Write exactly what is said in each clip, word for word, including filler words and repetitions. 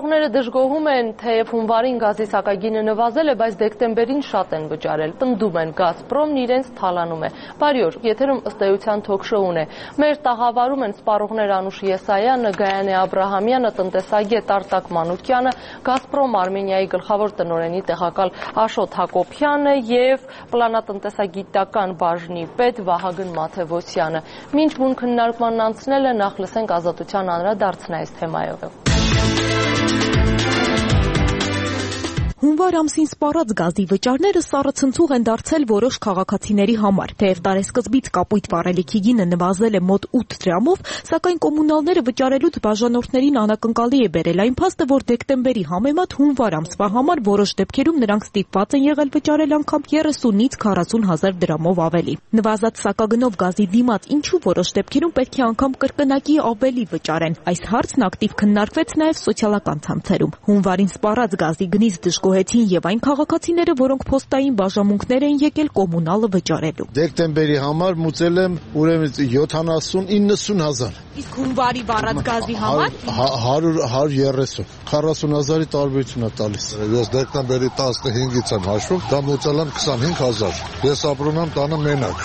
Սպառողները դժգոհում են, թեև հունվարին գազի սակագինը նվազել է, բայց դեկտեմբերին շատ են վճարել, պնդում են Գազպրոմն իրենց թալանում է։ Բարի օր, եթերում ըստ էության թոք-շոուն է։ Մեր տաղավարում են սպառողներ Անուշ Եսայանը, Գայանե Աբրահամյանը, տնտեսագետ Արտակ Մանուկյանը, Գազպրոմ Արմենիայի գլխավոր տնօրենի տեղակալ Աշոտ Հակոբյանը եւ պլանատնտեսագիտական բաժնի պետ Վահագն Մաթևոսյանը։ Մինչ բուն քննարկմանն անցնել է, նախ լսենք Ազատության անդրադարձն այս թեմայով։ Հունվար ամսին սպառած գազի վճարները սառցընցուղ են դարձել որոշ քաղաքացիների համար, թեև տարեսկզբից կապույտ վառելիքի գինը նվազել է մոտ ութ դրամով, սակայն կոմունալները վճարելուց բաժանորդներին անակնկալի է բերել այն փաստը, որ դեկտեմբերի համեմատ հունվար ամսվա համար որոշ դեպքերում նրանք ստիպված են եղել վճարել անգամ երեսունից քառասուն հազար դրամով ավելի։ Նվազած սակագնով գազի դիմաց ինչու որոշ դեպքերում պետք է անգամ կրկնակի ավելի վճարեն։ Այս հարցն ակտիվ քննարկվեց նաև սոցիալական ցանցերում։ Հունվարին սպառած գազի գնից դժգոհեցին եւ այն քաղաքացիները, որոնք փոստային բաժանմունքներ են եկել կոմունալը վճարելու։ Դեկտեմբերի համար մուծել եմ ուրեմն յոթանասուն իննսուն հազար։ Իսկ հունվարի վառած գազի համար հարյուր հարյուր երեսուն քառասուն հազարի տարբերություն է տալիս։ Ես դեկտեմբերի տասնհինգից եմ հաշվում, դա մուծել եմ քսանհինգ հազար։ Ես ապրում եմ տանը մենակ։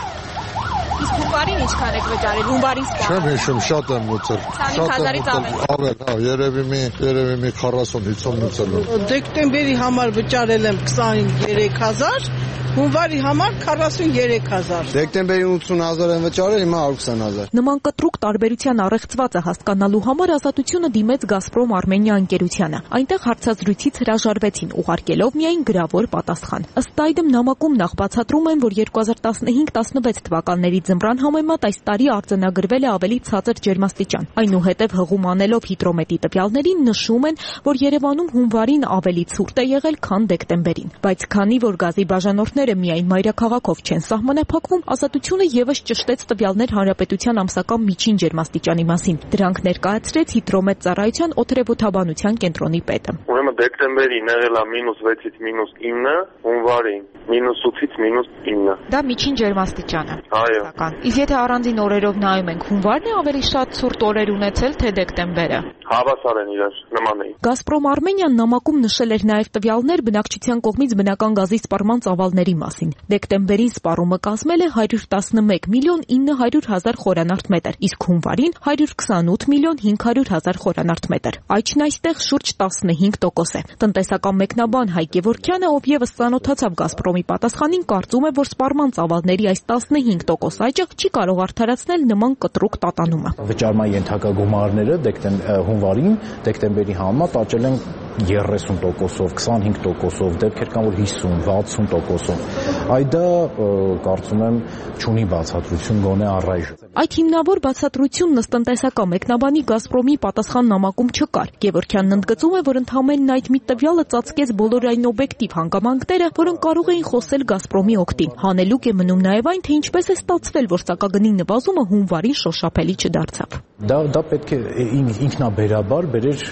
Իսկ հունվարին ինչքան եք վճարել, հունվարին սպառ։ Չեմ հիշում, շատ եմ մուծել։ քսանհինգ հազարից ավել։ Ավել, հա, երևի մի երևի մի քառասուն հիսուն մուծել եմ։ Դեկտեմբերի համար վճարել եմ քսաներեք հազար, հունվարի համար քառասուն երեք հազար։ Դեկտեմբերի ութսուն հազար եմ վճարել, հիմա հարյուր քսան հազար։ Նման կտրուկ տարբերության առեղծվածը հասկանալու համար Ազատությունը դիմեց Գազպրոմ Արմենիա ընկերությանը։ Այնտեղ հարցազրույցից հրաժարվեցին, ուղարկելով միայն գրավոր պատասխան։ Ըստ այդմ նամակում նախ բացատրում են, որ երկու հազար տասնհինգ տասնվեց թվականների ձմռան համեմատ այս տարի արձանագրվել է ավելի ցածր ջերմաստիճան։ Այնուհետև հղում անելով հիդրոմետրի տվյալներին նշում են, որ Երևանում հունվարին ավելի ցուրտ է եղել, քան դեկտեմբերին։ Բայց քանի որ գազի բաժանորդները միայն մայրաքաղաքով չեն սահմանափակվում, Ազատությունը եւս ճշտեց տվյալներ Հանրապետության ամսական միջին ջերմաստիճանի մասին։ Դրանք ներկայացրեց հիդրոմետ ծառայության օդերևութաբանության կենտրոնի պետը։ Ուրեմն դեկտեմբերին եղել է մինուս վեցից մինուս ինը, հունվարին մինուս ութից մինուս ինը։ Դա միջին ջերմաստիճանը։ Այո։ Իսկ եթե առանձին օրերով նայում ենք, հունվարն է ավելի շատ ցուրտ օրեր ունեցել, թե դեկտեմբերը։ Հավասար են իրար, նման էին։ Գազպրոմ Արմենիան նամակում նշել էր նաև տվյալներ բնակչության կողմից բնական գազի սպառման ծավալների մասին։ Դեկտեմբերին սպառումը կազմել է հարյուր տասնմեկ միլիոն ինը հարյուր հազար խորանարդ մետր, իսկ հունվարին հարյուր քսանութ միլիոն հինգ հարյուր հազար խորանարդ մետր։ Այժմ այստեղ շուրջ տասնհինգ տոկոս է։ Տնտեսական մեկնաբան Հայկ Գևորգյանը, ով եւս ծանոթացավ Գազպրոմի պատասխանին, կարծում է, որ սպառման ծավալների այս տասնհինգ տոկոս աճը չի կարող արդարացնել նման կտրուկ տատանումը։ Վճարման ենթակա գումարները հունվարին դեկտեմբերի համեմատ աճել են երեսուն տոկոսով, քսանհինգ տոկոսով, դեպքեր կան, որ հիսուն, վաթսուն տոկոսով։ Այդ դա կարծում եմ չունի բացատրություն գոնե առայժմ։ Այդ հիմնավոր բացատրությունն ըստ տնտեսական մեկնաբանի Գազպրոմի պատասխան նամակում չկար։ Գևորգյանն ընդգծում է, որ ընդհանրեն այդ մի տվյալը ծածկեց բոլոր այն օբյեկտիվ հանգամանքները, որոնք կարող էին խոսել Գազպրոմի օգտին։ Հանելուկ է մնում նաև այն, թե ինչպես է ստացվել, որ սակագնի նվազումը հունվարին շոշափելի չդարձավ։ Դա դա պետք է ինքնաբերաբար բերեր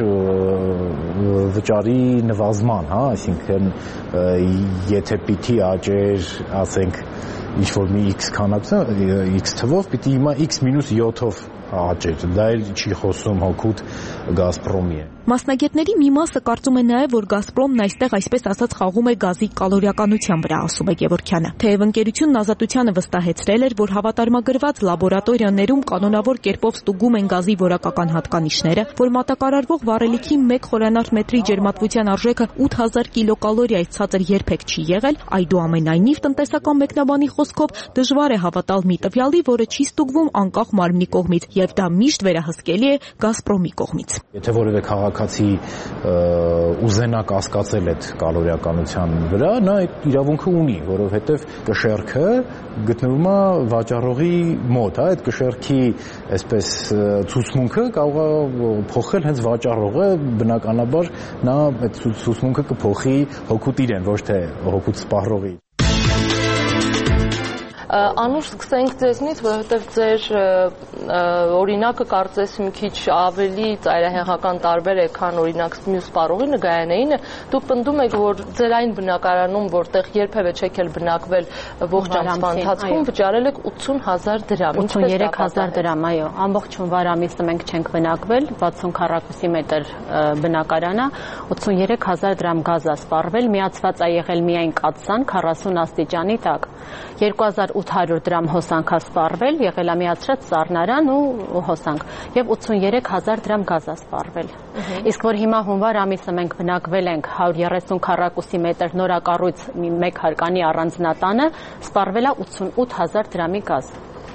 վճարի նվազման, հա, այսինքն եթե պիտի աճեր, ասենք, ինչ-որ մի X քանակությամբ, X թվով, պիտի հիմա X մինուս յոթով աճեր, դա էլ չի խոսում հօգուտ Գազպրոմի է։ Մասնագետների մի մասը կարծում է նաև, որ Գազպրոմն այստեղ այսպես ասած խաղում է գազի կալորիականության վրա, ասում է Գևորգյանը։ Թեև ընկերությունն Ազատությանը վստահեցրել էր, որ հավատարմագրված լաբորատորիաներում կանոնավոր կերպով ստուգում են գազի որակական հատկանիշները, որ մատակարարվող վառելիքի մեկ խորանարդ մետրի ջերմատվության արժեքը ութ հազար կիլոկալորիայից ցածր երբեք չի եղել, այդուամենայնիվ տնտեսական մեկնաբանի խոսքով դժվար է հավատալ մի տվյալի, որը չի ստուգվում անկախ մարմնի կողմից, եւ դա միշտ վերահսկելի է Գազպրոմի կողմից։ Եթե որևէ քաղաքացի ուզենա կասկածել այդ կալորիականության վրա, նա այդ իրավունքը ունի, որովհետև կշեռքը գտնվում է վաճառողի մոտ, հա, այդ կշեռքի այսպես ցուցմունքը կարող է փոխել հենց վաճառողը, բնականաբար նա այդ ցուցմունքը կփոխի հօգուտ իրեն, ոչ թե հօգուտ սպառողի։ Անուշ սկսենք ձեզնից, որովհետև ձեր օրինակը կարծես մի քիչ ավելի ծայրահեղական տարբեր է, քան օրինակ մյուս սպառողի Նգայանեինը, դուք պնդում եք, որ ձեր այն բնակարանում, որտեղ երբևէ չեք էլ բնակվել ողջ ամսվա ընթացքում, վճարել եք ութսուն հազար դրամ։ ութսուներեք հազար դրամ, այո, ամբողջ հունվար ամիսը մենք չենք բնակվել, վաթսուն քառակուսի մետր բնակարանը, ութսուներեք հազար դրամ գազ է սպառվել, միացված է եղել միայն կաթսան քառասուն աստիճանի տակ, երկու հազար ութ հարյուր դրամ հոսանք է սպառվել, եղել է միացրած սառնարան ու հոսանք, եւ ութսուներեք հազար դրամ գազ է սպառվել։ Իսկ որ հիմա հունվար ամիսը մենք բնակվել ենք հարյուր երեսուն քառակուսի մետր նորակառույց մեկ հարկանի առանձնատանը, սպառվել է ութսունութ հազար դրամի գազ։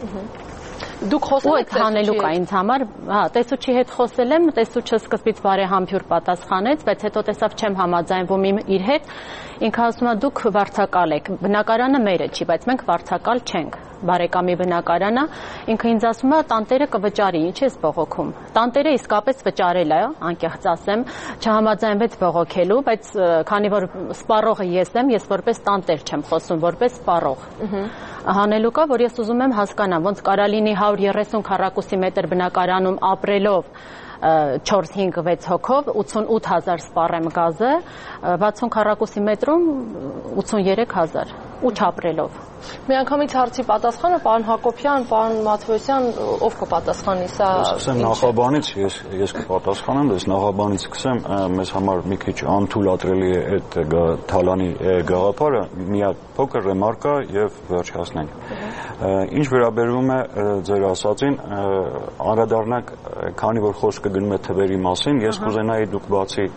Դուք խոսել եք հանելուկ է ինձ համար, հա, տեսուչի հետ խոսել եմ, տեսուչը սկզբից բարեհամբույր պատասխանեց, բայց հետո տեսավ չեմ համաձայնվում իր հետ, ինքը ասում է դուք վարձակալ եք, բնակարանը մերը չի, բայց մենք վարձակալ չենք, բարեկամի բնակարանը, ինքը ինձ ասում է տանտերը կվճարի, ինչ ես բողոքում։ Տանտերը իսկապես վճարել է, անկեղծ ասեմ, չհամաձայնվեց բողոքելու, բայց քանի որ սպառողը ես եմ, ես որպես տանտեր չեմ խոսում, որպես սպառող։ Հանելուկա, որ ես ուզում եմ հասկանամ, ոնց կարա լինի հարյուր երեսուն քառակուսի մետր բնակարանում ապրելով չորս հինգ վեց հոգով ութսունութ հազար սպառեմ գազը, վաթսուն քառակուսի մետրում ութսուներեք հազար ու չապրելով։ Միանգամից հարցի պատասխանը պարոն Հակոբյան, պարոն Մաթևոսյան, ով կպատասխանի սա։ Սկսեմ նախաբանից, ես ես կպատասխանեմ, ես նախաբանից սկսեմ, մեզ համար մի քիչ անթույլատրելի է այդ թալանի գաղափարը, մի հատ փոքր ռեմարկա եւ վերջացնենք։ Ինչ վերաբերում է ձեր ասածին, անդրադառնանք, քանի որ խոսքը գնում է թվերի մասին, ես կուզենայի դուք բացի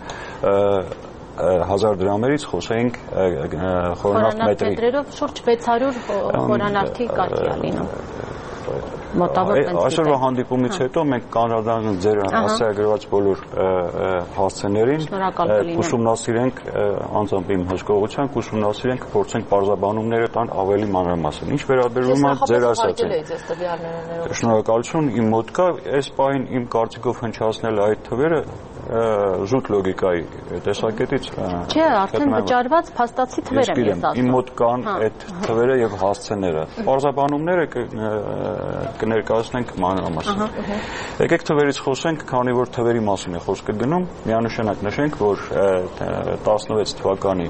հազար դրամերից խոսենք խորանարդ մետրի։ Մետրերով շուրջ վեց հարյուր խորանարդի կարճի է լինում։ Այսօրվա հանդիպումից հետո մենք կանրադառնանք ձեր հասցեագրված բոլոր հասցեներին, ուսումնասիրենք անձամբ իմ հսկողությամբ, ուսումնասիրենք, փորձենք պարզաբանումները տան ավելի մանրամասն։ Ինչ վերաբերում է ձեր ասածին։ Շնորհակալություն, իմ մոտ կա, այս պահին իմ կարծիքով հնչացնել այդ թվերը զուտ լոգիկայի տեսակետից չէ, արդեն վճարված փաստացի թվեր եմ ես ասում։ Իմ մոտ կան այդ թվերը եւ հասցեները։ Պարզաբանումները կներկայացնենք մանրամասն։ Եկեք թվերից խոսենք, քանի որ թվերի մասին է խոսքը գնում, միանշանակ նշենք, որ տասնվեց թվականի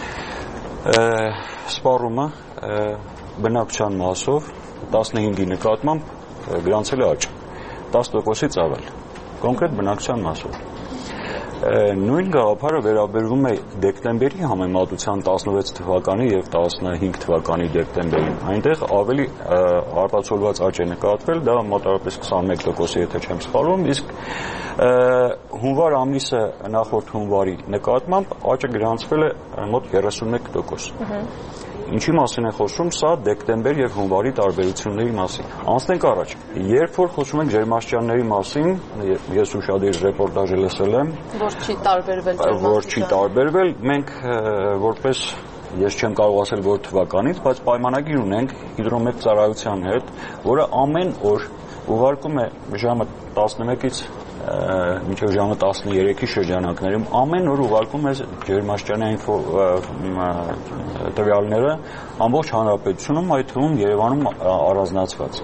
սպառումը բնակչության մասով տասնհինգի նկատմամբ գրանցել է աճ, տասը տոկոսից ավել, կոնկրետ բնակչության մասով։ Նույն գաղափարը վերաբերվում է դեկտեմբերի համեմատության տասնվեց թվականի եւ տասնհինգ թվականի դեկտեմբերին։ Այնտեղ ավելի արտացոլված աճ է նկատվել, դա մոտավորապես քսանմեկ տոկոսի եթե չեմ սխալվում, իսկ հունվար ամիսը նախորդ հունվարի նկատմամբ աճը գրանցվել է մոտ երեսունմեկ տոկոս։ Ինչի մասին է խոսում, սա դեկտեմբեր եւ հունվարի տարբերությունների մասին։ Անցնենք առաջ։ Երբ որ խոսում ենք ջերմաստիճանների մասին, ես ուշադիր ռեպորտաժ լսել եմ, որ չի տարբերվել ջերմաստիճանը։ Որ չի տարբերվել, մենք որպես ես չեմ կարող ասել որ թվականից, բայց պայմանագիր ունենք հիդրոմետ ծառայության հետ, որը ամեն օր ուղարկում է ժամը տասնմեկից մինչև ժամը տասներեքի շրջանակներում ամեն օր ուղարկում է ջերմաստիճանային տվյալները ամբողջ հանրապետությունում, այդ թվում Երևանում առանձնացված։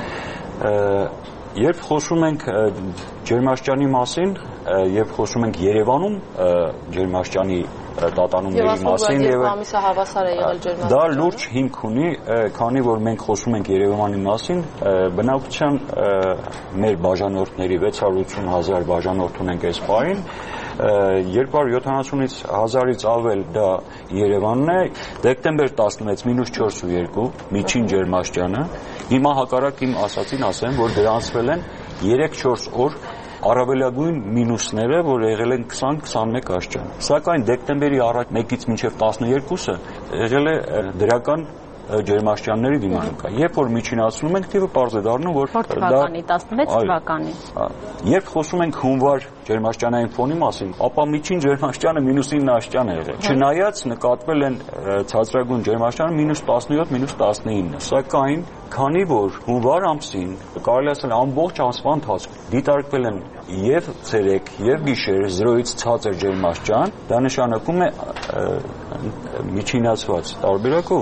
Երբ խոսում ենք ջերմաստիճանի մասին, երբ խոսում ենք Երևանում ջերմաստիճանի տատանումների մասին եւ ամիսը հավասար է եղել ջերմաստիճանը։ Դա լուրջ հիմք ունի, քանի որ մենք խոսում ենք Երևանի մասին, բնակության մեր բաժանորդների վեց հարյուր ութսուն հազար բաժանորդ ունենք այս պահին, երկու հարյուր յոթանասունից հազարից ավել դա Երևանն է, դեկտեմբեր տասնվեց մինուս չորսունյոթ միջին ջերմաստիճանը, հիմա հակառակ իմ ասածին ասեմ, որ գրանցվել են երեք-չորս օր առավելագույն մինուսները, որ եղել են քսան քսանմեկ աստիճան։ Սակայն դեկտեմբերի մեկից մինչև տասներկուսը եղել է դրական ջերմաստիճանների դիմանկա։ Երբ որ միջինացնում ենք, թիվը պարզ է դառնում, որ թվականի տասնվեց թվականի։ Երբ խոսում ենք հունվար ջերմաստիճանային ֆոնի մասին, ապա միջին ջերմաստիճանը մինուս ինը աստիճան է եղել։ Չնայած նկատվել են ցածրագույն ջերմաստիճանը մինուս տասնյոթ, մինուս տասնինը, սակայն քանի որ հունվար ամսին կարելի ասել ամբողջ ամսվա ընթացքում դիտարկվել են եւ ցերեկ եւ գիշեր զրոյից ցածր ջերմաստիճան, դա նշանակում է միջինացված տարբերակով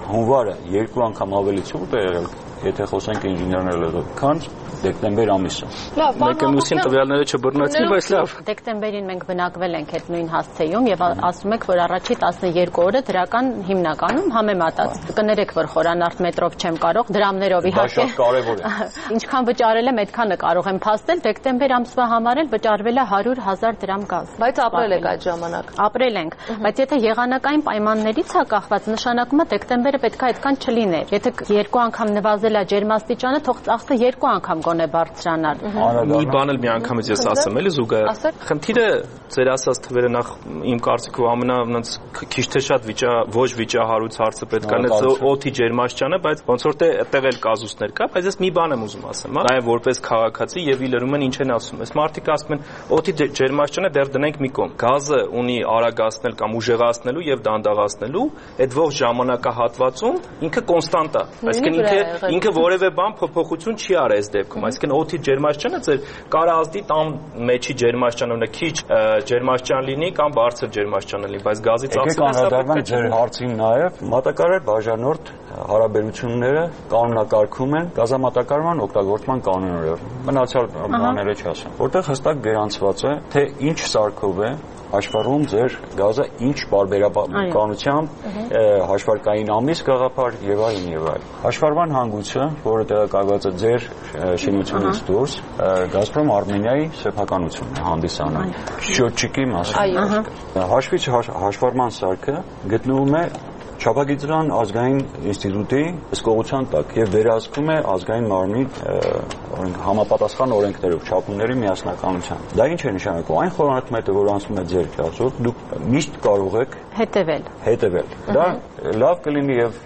հունվարը երկու անգամ ավելի ցուրտ է եղել, եթե խոսենք ինժեներների, քան դեկտեմբեր ամիսը։ Լավ, մեկը մյուսին տվյալները չբռնեցին, բայց լավ։ Դեկտեմբերին մենք բնակվել ենք այդ նույն հասցեում եւ ասում եք, որ առաջի տասներկու օրը դրական հիմնականում համեմատած։ Կներեք, որ խորանարդ մետրով չեմ կարող, դրամներով իհարկե։ Դա շատ կարևոր է։ Ինչքան վճարել եմ, այդքանը կարող եմ փաստել, դեկտեմբեր ամսվա համար էլ վճարվել է հարյուր հազար դրամ գազ։ Բայց ապրել եք այդ ժամանակ։ Ապրել ենք, բայց եթե եղանակային պայմաններից է կախված, նշանակում է դեկտեմբերը պետք է այդքան չլիներ։ Եթե երկու անգամ նվազել է ջերմաստիճանը, թող ծախսը երկու անգամ գոնե բարձրանալ։ Մի բան էլ մի անգամից ես ասեմ, էլի զուգահեռ։ Խնդիրը ձեր ասած թվերը նախ իմ կարծիքով ամենաանց քիչ թե շատ վիճա ոչ վիճահարույց հարցը պետք է նայել օդի ջերմաստիճանը, բայց ոնց որ թե այդտեղ էլ կազուսներ կա, բայց ես մի բան եմ ուզում ասեմ, հա, նաև որպես քաղաքացի եւ ի լրում են ինչ են ասում։ Այս մարդիկ ասում են օդի ջերմաստիճանը դեռ դնենք մի կողմ։ Գազը ունի արագացնել կամ ուժեղացնելու եւ դանդաղացնելու, այդ ողջ ժամանակահատվածում ինքը կոնստանտ է։ Այսինքն ինքը ինքը որևէ բան փոփոխություն չի արել այս դեպքում։ Այսինքն օդի ջերմաստիճանը ձեր կարա ազդի տան մեջի ջերմաստիճանը քիչ ջերմաստիճան լինի կամ բարձր ջերմաստիճան լինի, բայց գազի ծախսը հաստատվում ձեր հարցին նաև մատակարար բաժանորդ հարաբերությունները կանոնակարգում են գազամատակարարման օգտագործման կանոնները։ Մնացյալ բաները չասեմ, որտեղ հստակ գրանցված է, թե ինչ սարքով է հաշվառում ձեր գազը ինչ բարբերականությամբ հաշվարկային ամիս գաղափար եւ այլն եւ այլն։ Հաշվառման հանգույցը, որը տեղակայված է ձեր շինությունից դուրս, Գազպրոմ Արմենիայի սեփականությունն է հանդիսանում։ Շյոթչիկի մասին։ Հաշվիչ հաշվառման սարքը գտնվում է Չափագիտության ազգային ինստիտուտի հսկողության տակ եւ վերահսկում է ազգային մարմնի համապատասխան օրենքներով չափումների միասնականության։ Դա ինչ է նշանակում։ Այն խորանարդմետը, որ անցնում է ձեր կազմով, դուք միշտ կարող եք հետևել։ Հետևել։ Դա լավ կլինի եւ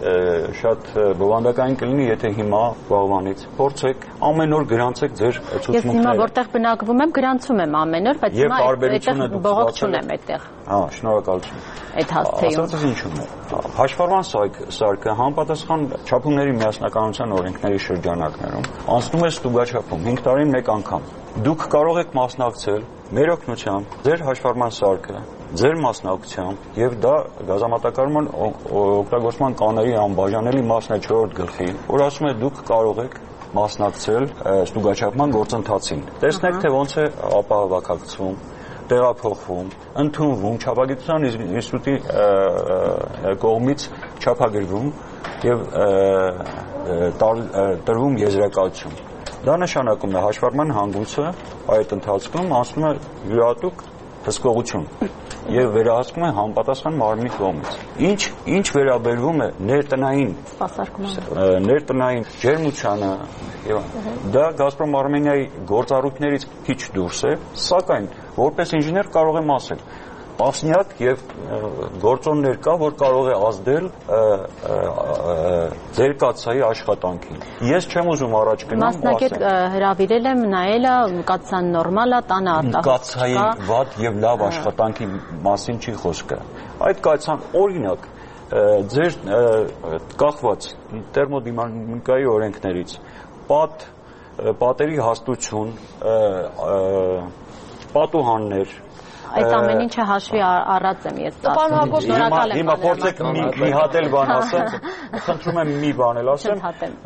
շատ բովանդակային կլինի, եթե հիմա վաղվանից փորձեք ամեն օր գրանցեք ձեր ցուցմունքները։ Ես հիմա որտեղ բնակվում եմ, գրանցում եմ ամեն օր, բայց հիմա այդտեղ բողոք չունեմ այդտեղ։ Հա, շնորհակալություն։ Այդ հասցեում։ Ասածս ինչու՞մ է։ Հաշվառման սարքը համապատասխան չափումների միասնականության օրենքների շրջանակներում անցնում է ստուգաչափում հինգ տարին մեկ անգամ։ Դուք կարող եք մասնակցել մեր օգնությամբ ձեր հաշվառման սարքը, ձեր մասնակցությամբ եւ դա գազամատակարարման օգտագործման կանոնների անբաժանելի մասն է չորրորդ գլխի, որ ասում է դուք կարող եք մասնակցել ստուգաչափման գործընթացին։ Տեսնեք, թե ոնց է ապահովակացվում, տեղափոխվում, ընդունվում, չափագիտության ինստիտուտի կողմից չափագրվում եւ տրվում եզրակացություն։ Դա նշանակում է հաշվառման հանգույցը այդ ընթացքում անցնում է յուրահատուկ հսկողություն եւ վերահսկում է համապատասխան մարմնի կողմից։ Ինչ ինչ վերաբերվում է ներտնային ներտնային ջերմությանը եւ դա Գազպրոմ Արմենիայի գործառույթներից քիչ դուրս է, սակայն որպես ինժեներ կարող եմ ասել տասնյակ եւ գործոններ կա, որ կարող է ազդել ձեր կացայի աշխատանքին։ Ես չեմ ուզում առաջ գնամ ու ասեմ։ Մասնակետ հրավիրել եմ, նայել է, կացան նորմալ է, տանը արտահայտված։ Կացայի վատ եւ լավ աշխատանքի մասին չի խոսքը։ Այդ կացան օրինակ ձեր կախված տերմոդինամիկայի օրենքներից պատ պատերի հաստություն, պատուհաններ Այդ ամեն ինչը հաշվի առած եմ ես ասում։ Շնորհակալ եմ։ Հիմա փորձեք մի հատ էլ բան ասեմ, խնդրում եմ մի բան էլ ասեմ։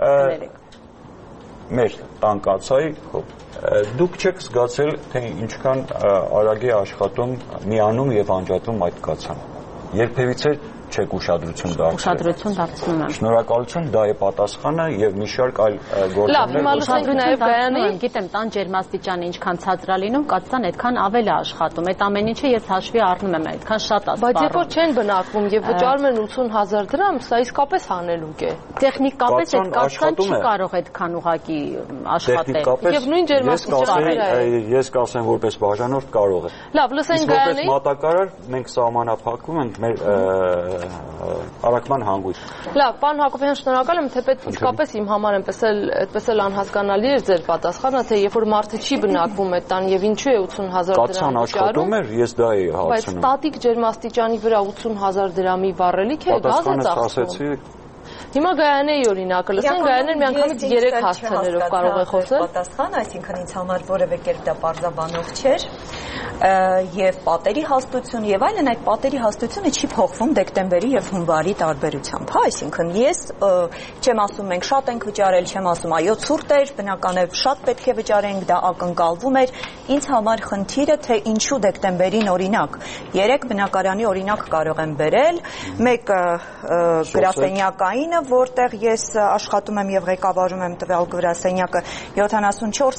Մեր տանկացայի դուք չեք զգացել, թե ինչքան արագ է աշխատում, միանում եւ անջատում այդ կացան։ Երբևիցե չեք ուշադրություն դարձրել։ Ուշադրություն դարձնում եմ։ Շնորհակալություն, դա է պատասխանը եւ մի շարք այլ գործոններ։ Լավ, հիմա լսենք նաեւ Գայանի, գիտեմ, տան ջերմաստիճանը ինչքան ցածր է լինում, կացան այդքան ավել է աշխատում։ Այդ ամեն ինչը ես հաշվի առնում եմ, այդքան շատ է։ Բայց երբ որ չեն բնակվում եւ վճարում են ութուն հազար դրամ, սա իսկապես հանելուկ է։ Տեխնիկապես այդ կացան չի կարող այդքան ուղակի աշխատել։ Եվ նույն ջերմաստիճանը ես կասեմ որպես բաժանորդ կարող է։ Լավ, լսենք Գայանի։ Որպես մատակարար մենք սահմանափակվում ենք մեր արակման հանգույց։ Լավ, պարոն Հակոբյան, շնորհակալ եմ, թեպետ իսկապես իմ համար այնպես էլ այդպես էլ անհասկանալի էր ձեր պատասխանը, թե երբ որ մարդը չի բնակվում այդ տան եւ ինչու է ութուն հազար դրամ աշխատում էր, ես դա էի հարցնում։ Բայց ստատիկ ջերմաստիճանի վրա ութուն հազար դրամի վառելիք է, գազ է ծախսում։ Հիմա Գայանեի օրինակը լսենք, Գայանեն միանգամից երեք հասցեներով կարող է խոսել։ Պատասխանը, այսինքն ինձ համար որևէ կերպ դա պարզաբանող չէր։ եւ պատերի հաստություն եւ այլն, այդ պատերի հաստությունը չի փոխվում դեկտեմբերի եւ հունվարի տարբերությամբ, հա, այսինքն ես չեմ ասում մենք շատ ենք վճարել, չեմ ասում այո ցուրտ էր, բնական է շատ պետք է վճարենք, դա ակնկալվում էր, ինձ համար խնդիրը թե ինչու դեկտեմբերին օրինակ, երեք բնակարանի օրինակ կարող եմ բերել, մեկը գրասենյակայինը, որտեղ ես աշխատում եմ եւ ղեկավարում եմ տվյալ գրասենյակը յոթանասունչորս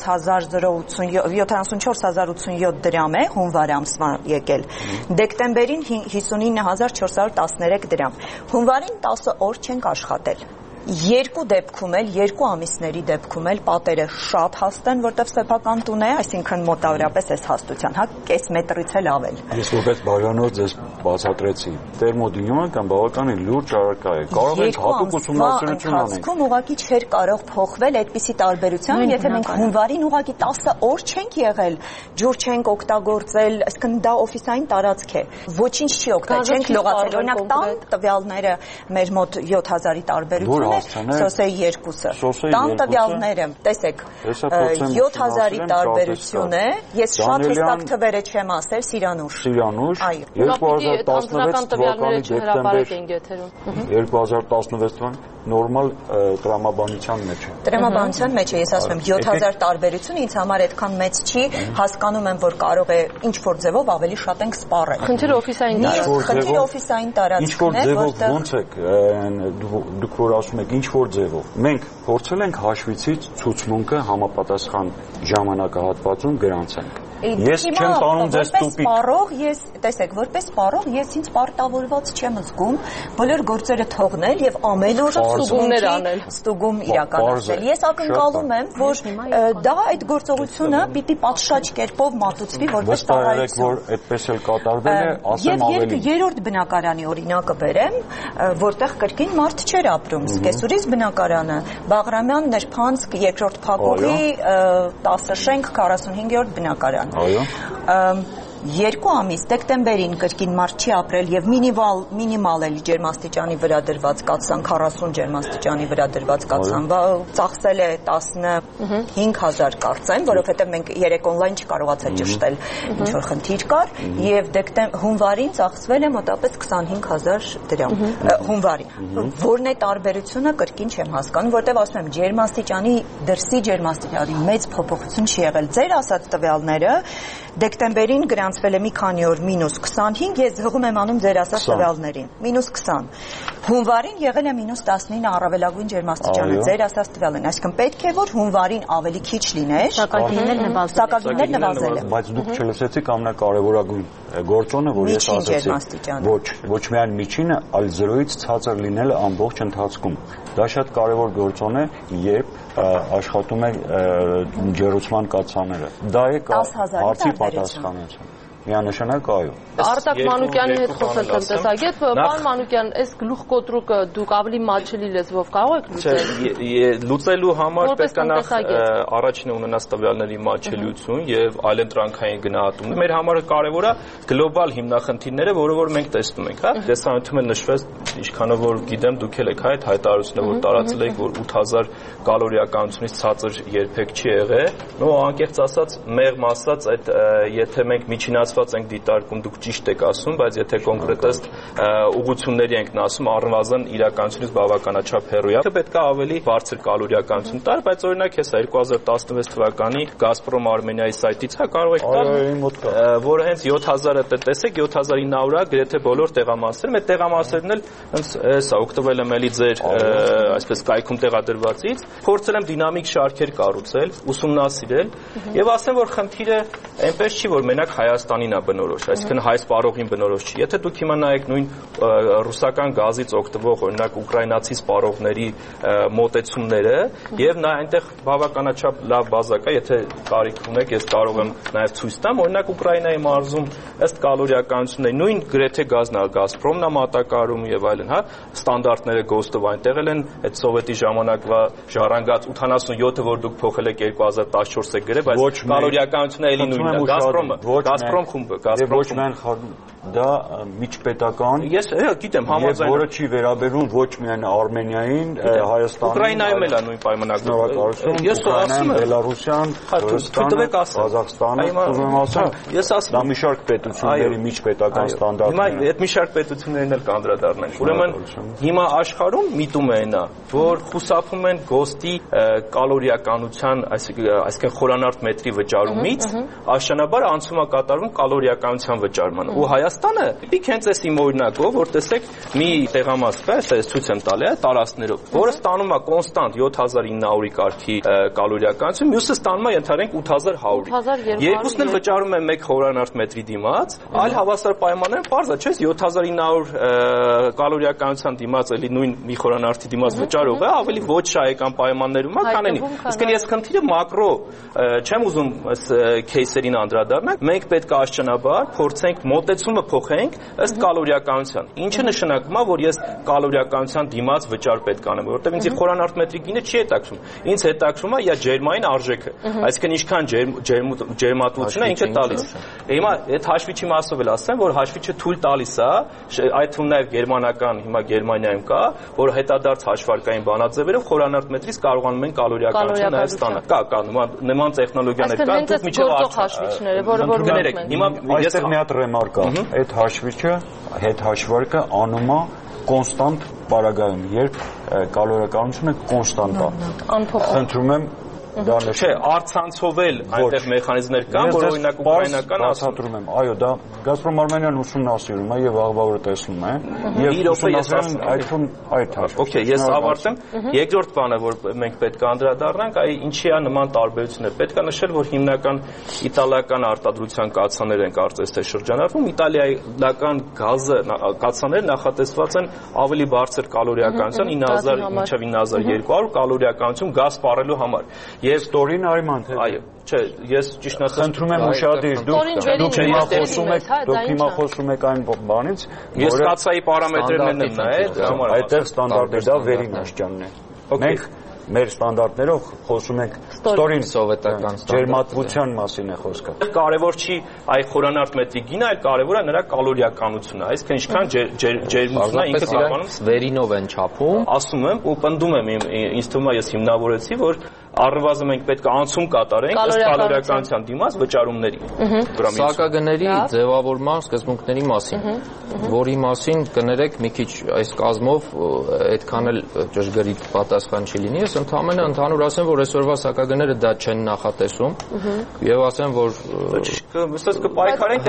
հազար ութսունյոթ դրամ է հունվար ամսվա եկել։ Դեկտեմբերին հիսունինը հազար չորս հարյուր տասներեք դրամ։ Հունվարին տասը օր չենք աշխատել։ Երկու դեպքում էլ, երկու ամիսների դեպքում էլ պատերը շատ հաստ են, որտեղ սեփական տուն է, այսինքն մոտավորապես այս հաստության, հա, կես մետրից էլ ավել։ Ես որպես բարանոց ձեզ բացատրեցի, տերմոդինյումը կամ բավականին լուրջ առարկա է։ Կարող ենք հատուկ ուսումնասիրություն անենք։ Երկու ուղղակի չէր կարող փոխվել այդպիսի տարբերությամբ, եթե մենք հունվարին ուղղակի տասը օր չենք եղել, ջուր չենք օգտագործել, այսինքն դա օֆիսային տարածք է։ Ոչինչ չի օգտվել, չենք լողացել, օրինակ տան տվյալները մեր մոտ յոթ հազարի տարբերություն Սոսեի երկուսը։ Տան տվյալները, տեսեք, յոթ հազարի տարբերություն է, ես շատ հստակ թվերը չեմ ասել, Սիրանուշ։ Սիրանուշ, երկու հազար տասնվեց թվականի դեկտեմբեր, երկու հազար տասնվեց թվականի նորմալ տրամաբանության մեջ է։ Տրամաբանության մեջ է, ես ասում եմ, յոթ հազար տարբերություն ինձ համար այդքան մեծ չի, հասկանում եմ, որ կարող է ինչ-որ ձևով ավելի շատ ենք սպառել։ Խնդիրը օֆիսային խնդիրը օֆիսային տարածքն է, որտեղ ոնց եք դուք որ ասում եք ինչ-որ ձևով։ Մենք փորձել ենք հաշվիցից ցուցմունքը համապատասխան ժամանակահատվածում գրանցենք։ Ես չեմ տանում ձեզ տուպիկ։ Սպառող ես, տեսեք, որպես սպառող ես ինձ պարտավորված չեմ զգում բոլոր գործերը թողնել եւ ամեն օր ստուգումներ անել, ստուգում իրականացնել։ Ես ակնկալում եմ, որ դա այդ գործողությունը պիտի պատշաճ կերպով մատուցվի որպես տարածք, որ այդպես էլ կատարվել է, ասեմ ավելի։ Եվ երրորդ բնակարանի օրինակը բերեմ, որտեղ կրկին մարդ չէր ապրում։ Սկեսուրից բնակարանը, Բաղրամյան, Ներփանցք, երկրորդ փակուղի, տասը շենք, քառասունհինգերորդ բնակարան։ Այո։ Երկու ամիս դեկտեմբերին կրկին մարդ չի ապրել եւ մինիմալ մինիմալ էլ ջերմաստիճանի վրա դրված կացան քառասուն ջերմաստիճանի վրա դրված կացան ծախսել է տասնհինգ հազար կարծեմ, որովհետեւ մենք երեք օնլայն չկարողացել ճշտել ինչ որ խնդիր կար եւ դեկտեմբեր հունվարին ծախսվել է մոտավորապես քսանհինգ հազար դրամ հունվարին։ Որն է տարբերությունը կրկին չեմ հասկանում, որտեւ ասում եմ ջերմաստիճանի դրսի ջերմաստիճանի մեծ փոփոխություն չի եղել։ Ձեր ասած տվյալները դեկտեմբերին գրանցվել է մի քանի օր մինուս քսանհինգ, ես հղում եմ անում ձեր ասած տվյալներին, մինուս քսան։ Հունվարին եղել է մինուս տասնինը առավելագույն ջերմաստիճանը, ձեր ասած տվյալն, այսինքն պետք է որ հունվարին ավելի քիչ լիներ, սակագիններ նվազել են։ Բայց դուք չլսեցիք ամենակարևորագույն գործոնը, որ ես ասացի, ոչ, ոչ միայն միջինը, այլ զրոյից ցածր լինելը ամբողջ ընթացքում։ Դա շատ կարևոր գործոն է, երբ աշխատում է ջերուցման կացաները։ Դա է հարցի պատասխանատվություն։ Միանշանակ այո։ Արտակ Մանուկյանի հետ խոսել տնտեսագետ, պարոն Մանուկյան, այս գլուխկոտրուկը դուք ավելի մատչելի լեզվով կարող եք լուծել։ Լուծելու համար պետք է նախ առաջինը ունենաս տվյալների մատչելիություն եւ այլընտրանքային գնահատում։ Մեր համար կարեւոր է գլոբալ հիմնախնդիրները, որը որ մենք տեսնում ենք, հա։ Տեսանյութում էլ նշվեց, ինչքանով որ գիտեմ, դուք էլ եք հա այդ հայտարարությունը, որ տարածել եք, որ ութ հազար կալորիականությունից ցածր երբեք չի եղել։ Նո անկեղծ ասած, մեղմ ասած, այդ եթե մենք միջինացված ենք դիտարկում, դուք ճիշտ եք ասում, բայց եթե կոնկրետ ուղղությունների ենք ասում, առնվազն իրականությունից բավականաչափ հեռու է։ Պետք է ավելի բարձր կալորիականություն տալ, բայց օրինակ հեսա երկու հազար տասնվեց թվականի Գազպրոմ Արմենիայի սայթից հա կարող եք տալ, որը հենց յոթ հազարը տեսեք, յոթ հազար ինը հարյուր է գրեթե բոլոր տեղամասերում, այդ տեղամասերն էլ հենց հեսա օգտվել եմ էլի ձեր այսպես կայքում տեղադրվածից, փորձել եմ դինամիկ շարքեր կառուցել, ուսումնասիրել եւ ասեմ, որ խնդիրը այնպես չի, որ մենակ Հայաստանին է բնորոշ, այսինքն հայ սպառողին բնորոշ չի։ Եթե դուք հիմա նայեք նույն ռուսական գազից օգտվող, օրինակ ուկրաինացի սպառողների մոտեցումները, եւ նա այնտեղ բավականաչափ լավ բազա կա, եթե կարիք ունեք, ես կարող եմ նաեւ ցույց տամ, օրինակ Ուկրաինայի մարզում ըստ կալորիականությունների նույն գրեթե գազն է, Գազպրոմն է մատակարարում եւ այլն, հա, ստանդարտները գոստով այնտեղ են, այդ սովետի ժամանակվա ժառանգած ութանասունյոթը, որ դուք փոխել եք երկու հազար տասնչորս եք գրել, բայց կալորիականությունը էլի նույնն է, Գազպրոմը Գազպրոմ խումբը, Գազպրոմ։ Եվ ոչ միայն դա միջպետական։ Ես գիտեմ, համաձայն եմ։ Որը չի վերաբերում ոչ միայն Արմենիային, Հայաստանին, Ուկրաինայում էլ է նույն պայմանագրում։ Ես ասում եմ Բելարուսյան, Ռուսաստանը, Ղազախստանը, ուզում ասեմ, ես ասում դա մի շարք պետությունների միջպետական ստանդարտներ։ Հիմա այդ մի շարք պետություններն էլ կանդրադառնանք։ Ուրեմն հիմա աշխարհում միտումը է նա, որ խուսափում են ԳՕՍՏ-ի կալորիականության, այսինքն խորանարդ մետրի վճարումից, աշնանաբար անցում է կատարվում կալորիականության վճարման։ Ու Հայաստանը պիտի հենց այս իմ օրինակով, որ տեսեք, մի տեղամաս կա, այս ցույց եմ տալի, տարածքներով, որը ստանում է կոնստանտ յոթ հազար ինը հարյուր կարգի կալորիականություն, մյուսը ստանում է ընդհանրենք ութ հազար հարյուր։ Երկուսն էլ վճարում են մեկ խորանարդ մետրի դիմաց, այլ հավասար պայմաններում պարզ է, չէ՞, յոթ հազար ինը հարյուր կալորիականության դիմաց էլի նույն մի խորանարդի դիմաց վճարող է, ավելի ոչ շահեկան պայմաններում է, քան այնի։ Իսկ ես խնդիրը մակրո չեմ ուզում այս քեյսերին անդրադառնալ, մենք պետք է աշճանաբար փորձենք մոտեցումը փոխենք ըստ կալորիականության։ Ինչը նշանակում է, որ ես կալորիականության դիմաց վճար պետք անեմ, որովհետև ինձ խորանարդ մետրի գինը չի հետաքրում։ Ինձ հետաքրում է իր ջերմային արժեքը, այսինքն ինչքան ջերմատվություն է ինքը տալիս։ Հիմա այդ հաշվիչի մասով էլ ասեմ, որ հաշվիչը թույլ տալիս է, այդ թվում նաև գերմանական, հիմա Գերմանիայում կա, որ հետադարձ հաշվարկային բանաձևերով խորանարդ մետրից կարողանում են կալորիականություն Հայաստանը։ Կա, կա նման տեխնոլոգիաներ կան, դուք միջև հաշվիչները, որը որ կներեք։ Հիմա այստեղ մի հատ ռեմարկ է, այդ հաշվիչը, հետ հաշվարկը անում է կոնստանտ պարագայում, երբ կալորիականությունը կոնստանտ է։ Խնդրում եմ Չէ, առցանցով էլ այնտեղ մեխանիզմներ կան, որ օրինակ ուկրաինական ասատրում եմ, այո, դա Գազպրոմ Արմենիան ուսումնասիրում է եւ աղբա որ տեսնում է եւ ուսումնասիրում այդում այդ հաշվը։ Okay, ես ավարտեմ։ Երկրորդ բանը, որ մենք պետք է անդրադառնանք, այ ինչի է նման տարբերություններ։ Պետք է նշել, որ հիմնական իտալական արտադրության կաթսաներ են կարծես թե շրջանառվում, իտալիական գազը կաթսաները նախատեսված են ավելի բարձր կալորիականության ինը հազար մինչև ինը հազար երկու հարյուր կալորիականություն գազ սպառելու համար։ Եվ ստորին արիման թե այո, չէ, ես ճիշտ ասած խնդրում եմ ուշադիր դուք դուք հիմա խոսում եք, դուք հիմա խոսում եք այն բանից, ես կացայի պարամետրերն եմ նայել, այդտեղ ստանդարտը դա վերին աշճանն է։ Մենք մեր ստանդարտներով խոսում ենք ստորին սովետական ջերմատվության մասին է խոսքը։ Կարևոր չի այ խորանարդ մետրի գինը, այլ կարևոր է նրա կալորիականությունը, այսինքն ինչքան ջերմությունն է ինքը կարողանում վերինով են չափում։ Ասում եմ ու պնդում եմ ինձ թվում է ես հիմնավորեցի, որ առնվազն մենք պետք է անցում կատարենք ըստ կալորիականության դիմաց վճարումների։ Սակագների ձևավորման սկզբունքների մասին, որի մասին կներեք մի քիչ այս կազմով այդքան էլ ճշգրիտ պատասխան չի լինի, ես ընդհանրապես ընդհանուր ասեմ, որ այսօրվա սակագները դա չեն նախատեսում եւ ասեմ, որ ըստ կպայքարենք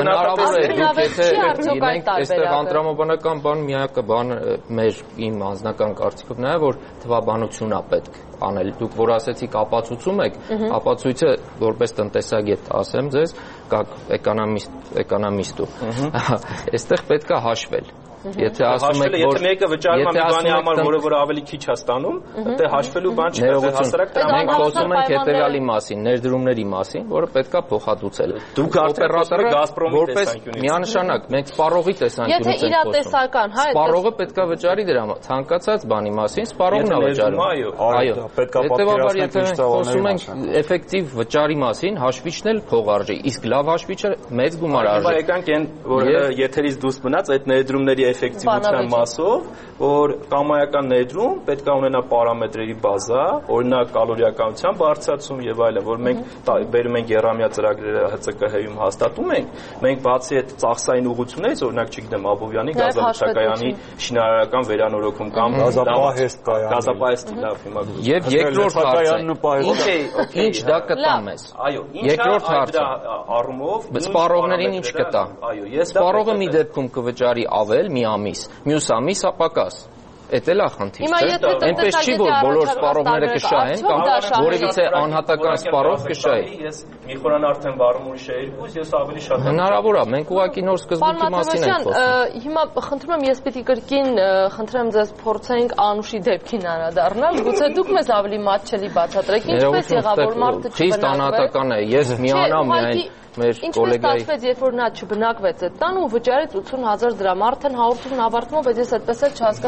նախատեսել այստեղ անդրամաբանական բան միակը բան մեր իմ անձնական կարծիքով նա է, որ թվաբանություն է պետք անել։ Դուք որ ասեցիք ապացուցում եք, ապացույցը որպես տնտեսագետ ասեմ ձեզ, կակ էկոնոմիստ, էկոնոմիստու։ Այստեղ պետք է հաշվել։ Եթե ասում եք, որ եթե մեկը վճարում է մի բանի համար, որը որ ավելի քիչ է ստանում, դա հաշվելու բան չի, դա հասարակ մենք խոսում ենք հետեւյալի մասին, ներդրումների մասին, որը պետքա փոխհատուցել։ Դուք օպերատորը Գազպրոմի տեսանկյունից միանշանակ մենք սպառողի տեսանկյունից ենք խոսում։ Եթե իրատեսական, հա, սպառողը պետքա վճարի դրա ցանկացած բանի մասին, սպառողն է վճարում։ Այո, պետքա պատկերացնենք ինչ խոսում ենք էֆեկտիվ վճարի մասին, հաշվիչն էլ փողարժի, իսկ լավ հաշվիչը մեծ գումար արժի։ Հիմա եկանք այն, որ եթերից դուրս մնաց այդ ներդրումների էֆեկտիվության մասով, որ կամայական ներդրում պետք է ունենա պարամետրերի բազա, օրինակ կալորիականության բարձրացում եւ այլն, որ մենք բերում ենք երամյա ծրագրերը Հ Ց Կ Հ-ում հաստատում ենք, մենք բացի այդ ծախսային ուղղություններից, օրինակ չգիտեմ, Աբովյանի գազաբջջակայանի շինարարական վերանորոգում կամ գազապահեստ կայանի, գազապահեստ լավ հիմա։ Եւ երկրորդ հարցը, ինչ դա կտա մեզ։ Այո, երկրորդ հարցը առումով սպառողներին ինչ կտա։ Այո, ես սպառողը մի դեպքում կվճարի ավել մի ամիս, մյուս ամիս ապակաս։ Էդ էլ է խնդիրը։ Այնպես չի, որ բոլոր սպառողները կշահեն կամ որևիցե անհատական սպառող կշահի։ Ես մի խորան արդեն վարում ուրիշ է երկուս, ես ավելի շատ եմ։ Հնարավոր է, մենք ուղղակի նոր սկզբունքի մասին ենք խոսում։ Հիմա խնդրում եմ, ես պիտի կրկին խնդրեմ ձեզ փորձենք Անուշի դեպքին անդրադառնալ, գուցե դուք մեզ ավելի մատչելի բացատրեք, ինչպես եղավ, որ մարդը չբնակվեց։ Խիստ անհատական է, ես միանամ միայն մեր կոլեգայի։ Ինչպես ստացվեց, երբ որ նա չբնակվեց այդ տան ու վճարեց ութուն հազար դրամ, արդեն հաղորդումն ավարտվում է, բայց ես այդպես էլ չհասկացա դա ինչպես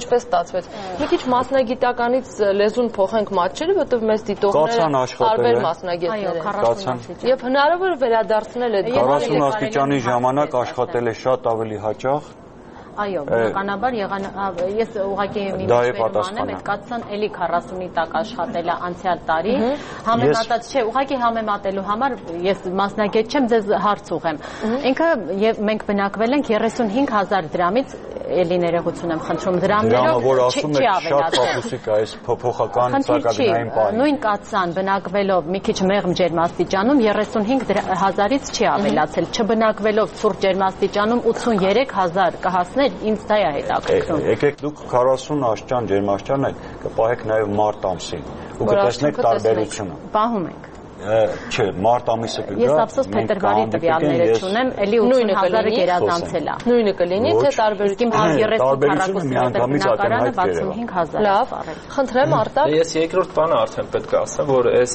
այսպես ստացվեց։ Մի քիչ մասնագիտականից լեզուն փոխենք մատչելի, որովհետև մեզ դիտողները տարբեր մասնագետներ են։ Եվ հնարավոր վերադարձնել այդ քառասուն աստիճանի ժամանակ աշխատել է շատ ավելի հաճախ։ Այո, բնականաբար եղան ես ուղղակի մի մտածում եմ, այդ կացան էլի քառասունի տակ աշխատել է անցյալ տարի, համեմատած չէ, ուղղակի համեմատելու համար ես մասնագետ չեմ, ձեզ հարց ուղեմ։ Ինքը եւ մենք բնակվել ենք երեսունհինգ հազար դրամից էլի ներողություն եմ խնդրում դրամներով չի ավելացել։ Այս փոփոխական ծակագնային պահի։ Նույն կացան բնակվելով մի քիչ մեղմ ջերմաստիճանում երեսունհինգ հազարից չի ավելացել, չբնակվելով ցուրտ ջերմաստիճանում ութսուներեք հազար կհասներ, ինձ դա է հետաքրքրում։ Եկեք դուք քառասուն աստիճան ջերմաստիճան եք, կպահեք նաև մարտ ամսին ու կտեսնեք տարբերությունը։ Պահում ենք։ Չէ, մարտ ամիսը կգա։ Ես ափսոս փետրվարի տվյալները չունեմ, էլի ութսուն հազարը գերազանցել է։ Նույնը կլինի, թե տարբերությունը երեսուն քառակուսի մետրի վաթսունհինգ հազար։ Լավ, խնդրեմ Արտակ։ Ես երկրորդ բանը արդեն պետք է ասեմ, որ այս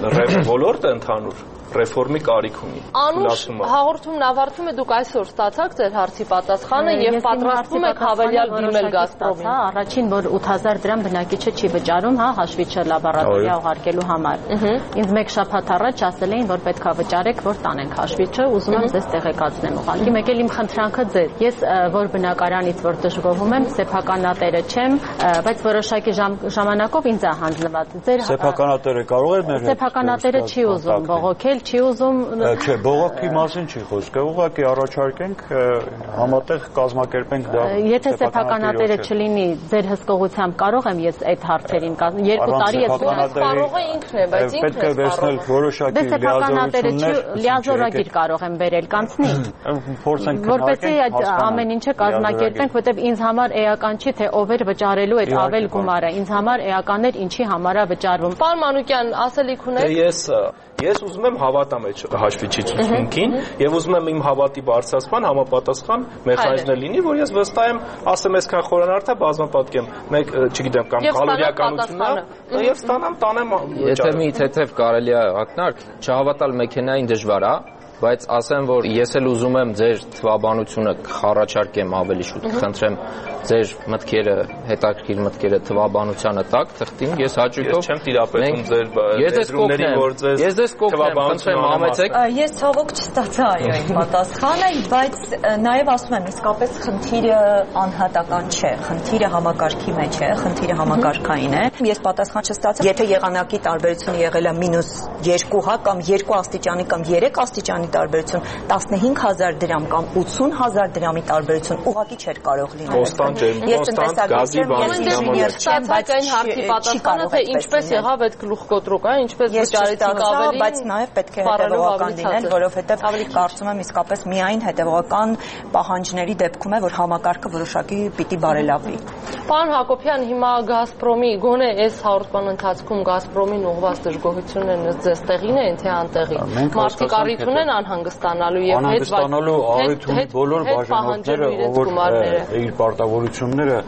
ոլորտը ընդհանուր ռեֆորմի կարիք ունի։ Անուշ հաղորդումն ավարտում է, դուք այսօր ստացաք ձեր հարցի պատասխանը եւ պատրաստվում եք հավելյալ դիմել Գազպրոմին։ Առաջին, որ ութ հազար դրամ բնակիչը չի վճարում, հա, հաշվիչը լաբորատորիա ուղարկելու համար։ Ինձ մեկ շաբաթ առաջ ասել էին, որ պետք է վճարեք, որ տանենք հաշվիչը, ուզում եմ ձեզ տեղեկացնեմ ուղղակի։ Մեկ էլ իմ խնդրանքը ձեզ։ Ես որ բնակարանից որ դժգոհում եմ, սեփականատերը չեմ, բայց որոշակի ժամանակով ինձ է հանձնված։ Ձեր սեփականատերը կարող է մեր հետ։ Սեփականատերը չի ուզում բողոքել, չի ուզում Չէ, բողոքի մասին չի խոսքը, ուղղակի առաջարկենք համատեղ կազմակերպենք դա։ Եթե սեփականատերը չլինի, ձեր հսկողությամբ կարող եմ ես այդ հարցերին երկու տարի ես կարող է ինքն է, բայց ինքն պետք է վերցնել որոշակի լիազորություններ, լիազորագիր կարող եմ բերել, կանցնի։ Փորձենք որպեսզի ամեն ինչը կազմակերպենք, որտեղ ինձ համար էական չի, թե ով էր վճարելու այդ ավել գումարը, ինձ համար էական էր ինչի համար է վճարվում։ Պարոն Մանուկյան, ասելիք ունեք։ Ես Ես ուզում եմ հավատամ այդ հաշվիչի ցուցմունքին եւ ուզում եմ իմ հավատի բարձրացման համապատասխան մեխանիզմներ լինի, որ ես վստահ եմ, ասեմ այսքան խորանարդ է, բազմապատկեմ, մեկ, չգիտեմ, կամ կալորիականությունն է, եւ ստանամ, տանեմ։ Եթե մի թեթև կարելի է ակնարկ, չհավատալ մեքենային դժվար է, բայց ասեմ, որ ես էլ ուզում եմ ձեր թվաբանությունը խառաչարկեմ ավելի շուտ, խնդրեմ ձեր մտքերը, հետաքրքիր մտքերը թվաբանությանը տակ թղթին, ես հաճույքով չեմ տիրապետում ձեր ներդրումների, որ ձեզ ես ձեզ կօգնեմ, խնդրեմ համեցեք։ Ես ցավոք չստացա այո իմ պատասխանը, բայց նաև ասում եմ, իսկապես խնդիրը անհատական չէ, խնդիրը համակարգի մեջ է, խնդիրը համակարգային է։ Ես պատասխան չստացա, եթե եղանակի տարբերությունը եղել է մինուս երկու հա կամ երկու աստիճանի կամ երեք աստիճանի տարբերություն, տասնհինգ հազար դրամ կամ ութսուն հազար դրամի տարբերություն ուղղակի չէր կարող լինել։ Կոնստանտ գազի ինժեներ չեմ, բայց այն հարցի պատասխանը թե ինչպես եղավ այդ գլուխկոտրուկը, ինչպես վճարեցիք ավելի, բայց նաև պետք է հետևողական լինել, որովհետև կարծում եմ իսկապես միայն հետևողական պահանջների դեպքում է, որ համակարգը որոշակի պիտի բարելավվի։ Պարոն Հակոբյան, հիմա Գազպրոմի գոնե այս հաղորդման ընթացքում Գազպրոմին ուղղված դժգոհությունները ձեզ տեղին են, թե անտեղի։ Մարդիկ առիթ ունեն անհանգստանալու եւ հետ առիթ ունի բոլոր բաժանորդները, ով իր պարտավորությունները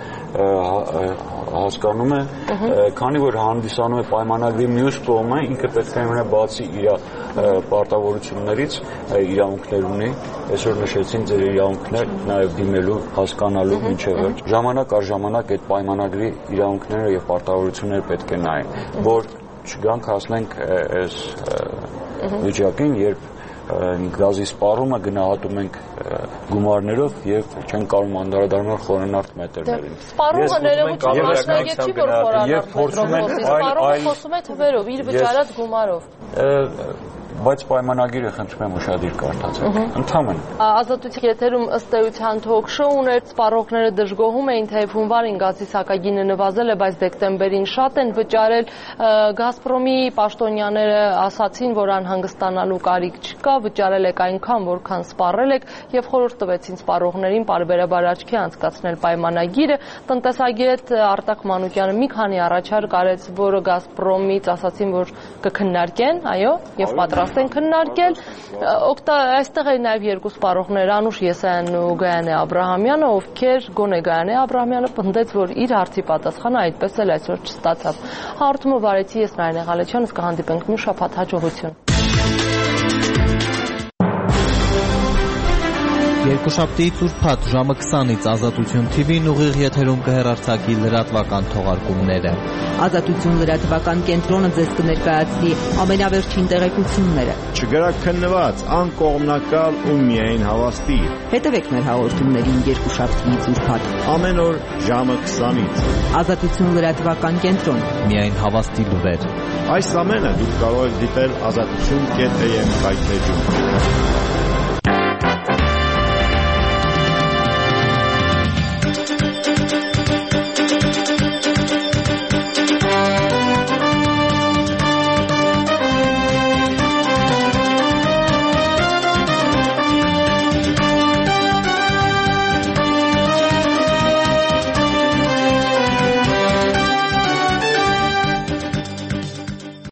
հասկանում է, քանի որ հանդիսանում է պայմանագրի մյուս կողմը, ինքը պետք է ունենա բացի իր պարտավորություններից իրավունքներ ունի, այսօր նշեցին ձեր իրավունքներ, նաև դիմելու, հասկանալու մինչև վերջ։ Ժամանակ առ ժամանակ այդ պայմանագրի իրավունքները եւ պարտավորությունները պետք է նայեն, որ չգանք հասնենք այս վիճակին, երբ գազի սպառումը գնահատում ենք գումարներով եւ չեն կարող անդրադառնալ խորանարդ մետրերին։ Սպառումը ներողություն մասնագետ չի, որ խորանարդ մետրով, սպառումը խոսում է թվերով, իր վճարած գումարով։ Բայց պայմանագիրը խնդրում եմ ուշադիր կարդացեք։ Ընդհանրապես Ազատության եթերում ըստ էության թոք-շոուն էր, սպառողները դժգոհում էին, թե հունվարին գազի սակագինը նվազել է, բայց դեկտեմբերին շատ են վճարել։ Գազպրոմի պաշտոնյաները ասացին, որ անհանգստանալու կարիք չկա, վճարել եք այնքան, որքան սպառել եք, եւ խորհուրդ տվեցին սպառողներին պարբերաբար աչքի անցկացնել պայմանագիրը։ Տնտեսագետ Արտակ Մանուկյանը մի քանի առաջարկ արեց, որը Գազպրոմից ասացին, որ կքննարկեն, այո, եւ պատրաստ են քննարկել։ Այստեղ են նաև երկու սպառողներ, Անուշ Եսայանն ու Գայանե Աբրահամյանը, ովքեր գոնե Գայանե Աբրահամյանը պնդեց, որ իր հարցի պատասխանը այդպես էլ այսօր չստացավ։ Հաղորդումը վարեցի ես Նարինե Ղալեչյան, կհանդիպենք մի շաբաթ, հաջողություն։ Երկուշաբթի ծուրփաթ ժամը քսանից Ազատություն Թի Վին ուղիղ եթերում կհեռարձակի լրատվական թողարկումները։ Ազատություն լրատվական կենտրոնը ձեզ կներկայացնի ամենավերջին տեղեկությունները։ Չգրաքննված, անկողմնակալ ու միայն հավաստի։ Հետևեք մեր հաղորդումներին երկուշաբթի ծուրփաթ ամեն օր ժամը քսանից։ Ազատություն լրատվական կենտրոն, միայն հավաստի լուրեր։ Այս ամենը դուք կարող եք դիտել ազատություն կետ էյ էմ կայքեջում։